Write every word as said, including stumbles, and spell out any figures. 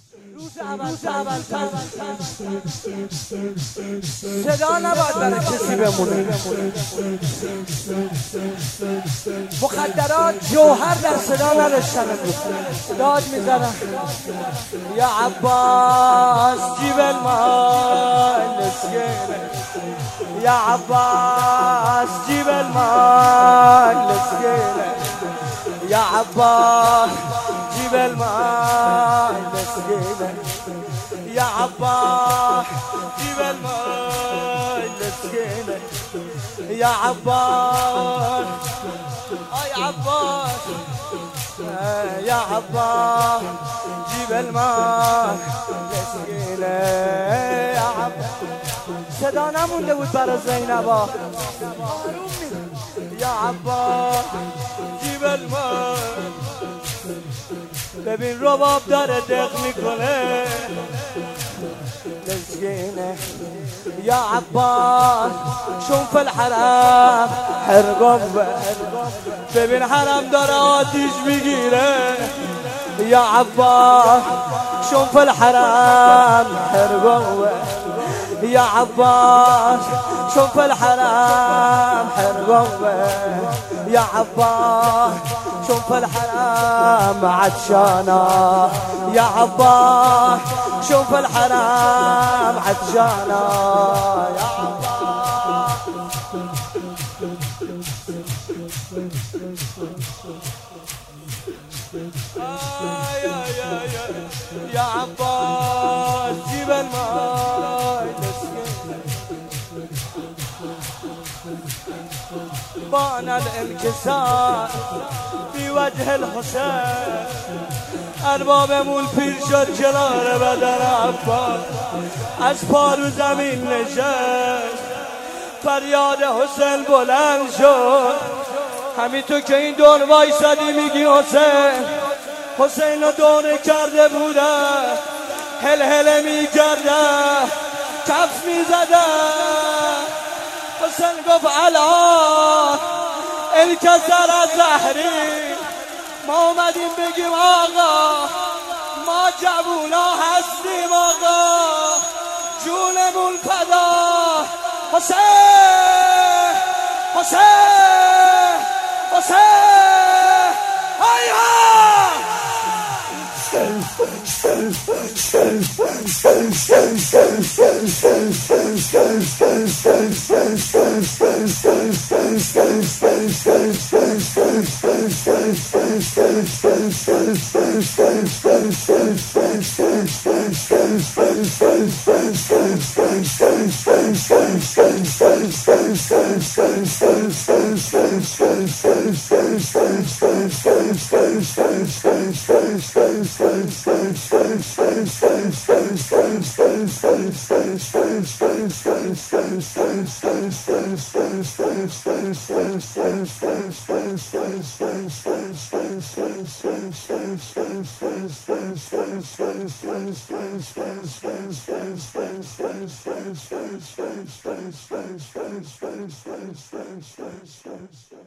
روز اول صدا نباید برای کسی بمونه. مخدرات جوهر در صدا نداشتن، داد میزنن یا عباس جیب المال مسكينه، يا عباس جيب المال مسكينه، يا عباس جيب المال مسكينه، يا عباس جيب المال مسكينه، يا عباس اي عباس يا عباس جيب المال مسكينه، يا عباس صدا نمونده بود برای زینبا. یا عباس جیب المال، ببین رباب داره دق میکنه مسکینه، یا عباس شوف فی الحرم حرقم، ببین حرم داره آتیش میگیره، یا عباس شوف فی الحرم حرقم، يا عباس شوف الحرام حرقوه، يا عباس شوف الحرام عطشانه، يا عباس شوف الحرام عطشانه، يا عباس يا عباس جيب الماء بان الانكسار في وجه الحسين، اربابمون پیر شد کنار بدن عباس، از پارو زمین نشست، فریاد حسین بلند شد. همین تو که این دور وایسادی میگی حسین، حسین رو دوره کرده بوده، هل هل میکرده، کف میزده. حسین گفت الان انکسر از زهری، ما اومدیم بگیم آقا ما جوونا هستیم، آقا جونمون فدا. حسین حسین حسین ایها